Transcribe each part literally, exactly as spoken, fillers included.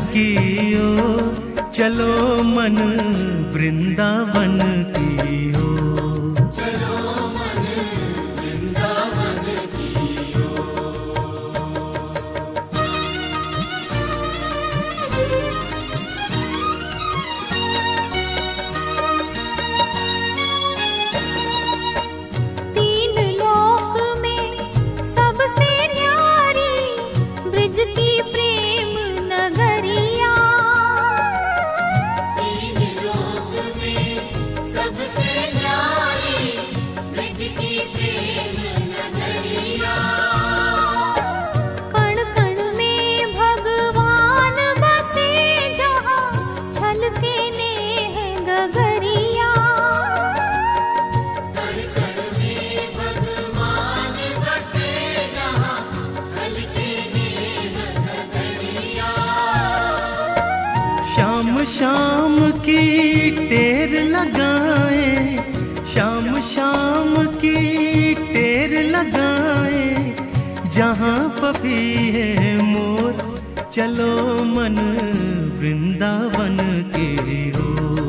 की ओर चलो मन वृंदावन की ओर। तीन लोक में सबसे न्यारी ब्रिज की प्रेम नगरिया। तीन लोक में सबसे न्यारी ब्रिज की प्रेम नगरिया। कण कण में भगवान बसे जहाँ छलके नेह गगरिया। शाम शाम की टेर लगाए, शाम शाम की टेर लगाए, जहाँ पपी है मोर चलो मन वृंदावन की ओर।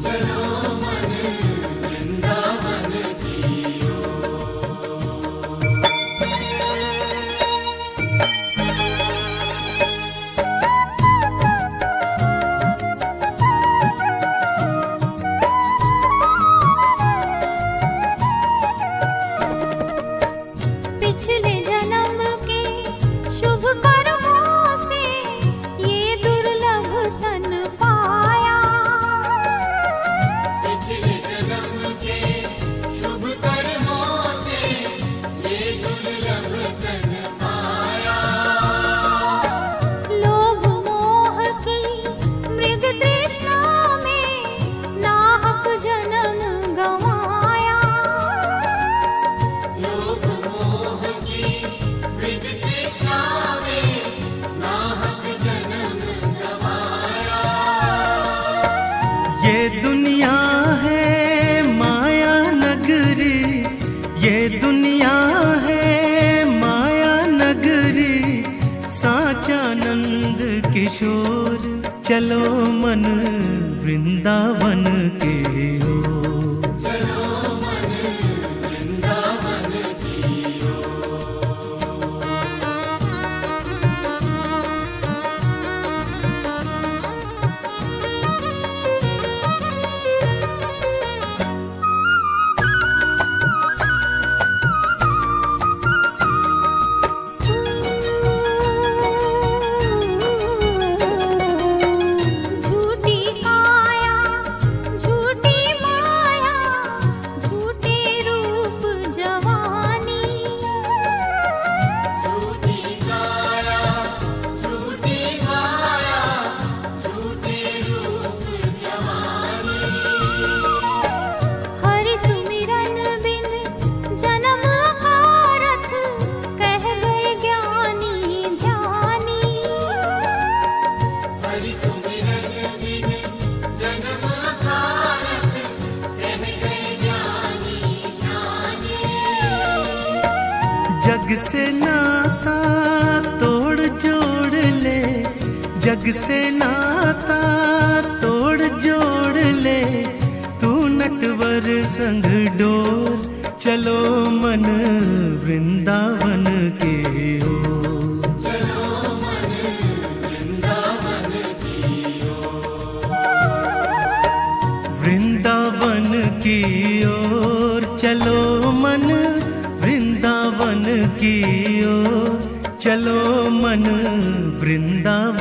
पिछले जन्म के शुभ कर्मों से ये दुर्लभ तन पाया। पिछले जन्म के शुभ कर्मों से ये दुर्लभ तन पाया। लोभ मोह की मृग तृष्णा में नाहक जन्म गंवाया। ये दुनिया है माया नगरी, ये दुनिया है माया नगरी, साचा नंद किशोर चलो मन वृंदावन के ओर। झूठी काया झूठी माया झूठे रूप जवानी। झूठी काया झूठी माया झूठे रूप जवानी। हरि सुमिरन बिन जन्म आरथ कह गए ज्ञानी ध्यानी। हरि सुमिरन बिन जन्म आरथ कह गए ज्ञानी ध्यानी। जग से नाता तोड़ जोड़ ले, जग से नाता तोड़ जोड़ ले, तू नटवर संग डोर चलो मन वृंदावन के ओर। वृंदावन की ओर चलो मन वृंदावन की ओर चलो मन वृंदावन